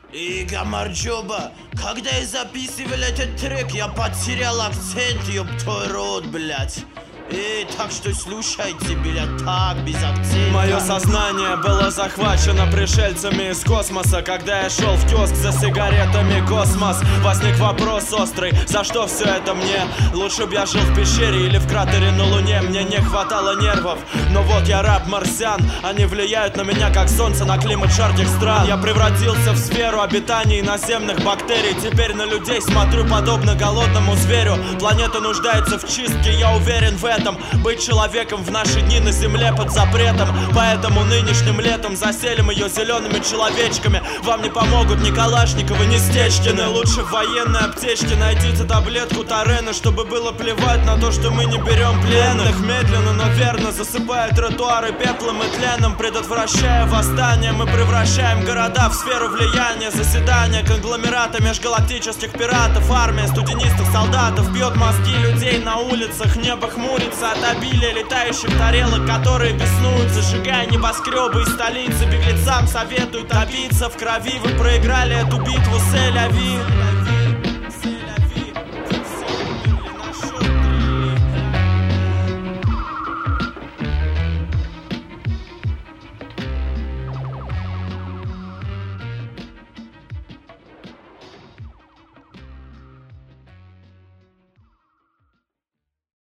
И Гамарджоба, когда я записывал этот трек, я потерял акцент, ёб твой рот, блядь. Так что слушайте, блядь, так, без акцента. Мое сознание было захвачено пришельцами из космоса. Когда я шел в киоск за сигаретами космос, возник вопрос острый: за что все это мне? Лучше б я жил в пещере или в кратере на Луне. Мне не хватало нервов, но вот я раб марсиан. Они влияют на меня, как солнце на климат жарких стран. Я превратился в сферу обитаний наземных бактерий. Теперь на людей смотрю подобно голодному зверю. Планета нуждается в чистке, я уверен в этом. Быть человеком в наши дни на земле под запретом. Поэтому нынешним летом заселим ее зелеными человечками. Вам не помогут ни Калашниковы, ни Стечкины. Лучше в военной аптечке найдите таблетку Тарена, чтобы было плевать на то, что мы не берем пленных. Медленно, но верно засыпая тротуары пеплом и тленом. Предотвращая восстание, мы превращаем города в сферу влияния. Заседания конгломерата межгалактических пиратов. Армия студенистых солдатов бьет мозги людей на улицах. Небо хмурится от обилия летающих тарелок, которые беснуются, сжигая небоскребы и столицы. Беглецам советуют топиться в крови. Вы проиграли эту битву, Сель-Ави.